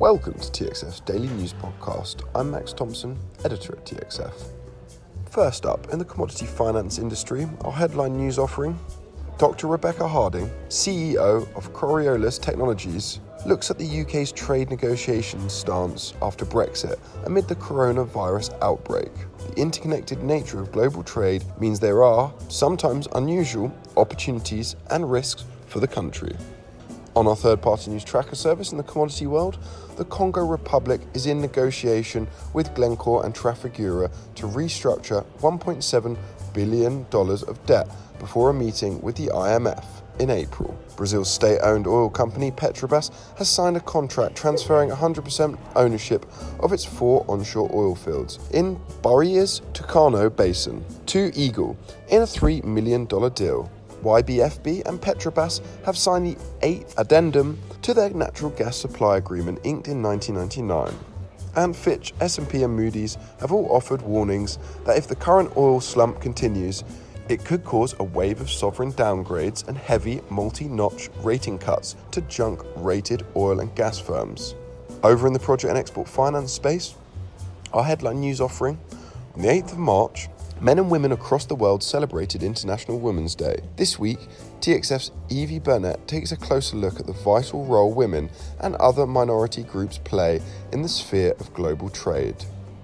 Welcome to TXF's Daily News Podcast. I'm Max Thompson, editor at TXF. First up, in the commodity finance industry, our headline news offering, Dr. Rebecca Harding, CEO of Coriolis Technologies, looks at the UK's trade negotiations stance after Brexit amid the coronavirus outbreak. The interconnected nature of global trade means there are, sometimes unusual, opportunities and risks for the country. On our third-party news tracker service in the commodity world, the Congo Republic is in negotiation with Glencore and Trafigura to restructure $1.7 billion of debt before a meeting with the IMF in April. Brazil's state-owned oil company Petrobras has signed a contract transferring 100% ownership of its 4 onshore oil fields in Bahria's Tucano Basin to Eagle in a $3 million deal. YBFB and Petrobras have signed the 8th addendum to their natural gas supply agreement inked in 1999. And Fitch, S&P and Moody's have all offered warnings that if the current oil slump continues, it could cause a wave of sovereign downgrades and heavy multi-notch rating cuts to junk-rated oil and gas firms. Over in the project and export finance space, our headline news offering, on the 8th of March, men and women across the world celebrated International Women's Day. This week, TXF's Evie Burnett takes a closer look at the vital role women and other minority groups play in the sphere of global trade.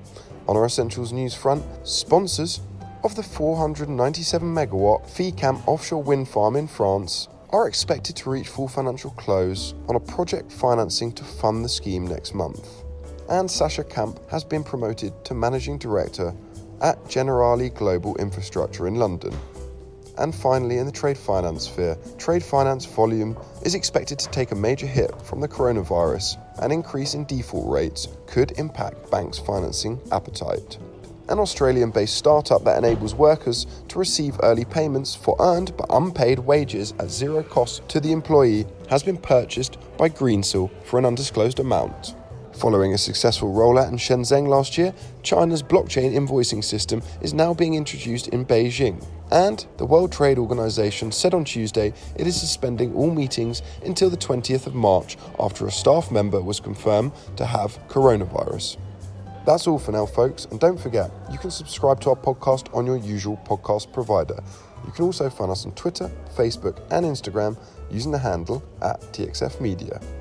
On our Essentials news front, sponsors of the 497-megawatt Fécamp offshore wind farm in France are expected to reach full financial close on a project financing to fund the scheme next month. And Sascha Kamp has been promoted to Managing Director at Generali Global Infrastructure in London. And finally, in the trade finance sphere, trade finance volume is expected to take a major hit from the coronavirus. An increase in default rates could impact banks' financing appetite. An Australian-based startup that enables workers to receive early payments for earned but unpaid wages at zero cost to the employee has been purchased by Greensill for an undisclosed amount. Following a successful rollout in Shenzhen last year, China's blockchain invoicing system is now being introduced in Beijing. And the World Trade Organization said on Tuesday it is suspending all meetings until the 20th of March after a staff member was confirmed to have coronavirus. That's all for now, folks, and don't forget, you can subscribe to our podcast on your usual podcast provider. You can also find us on Twitter, Facebook and Instagram using the handle @TXF Media.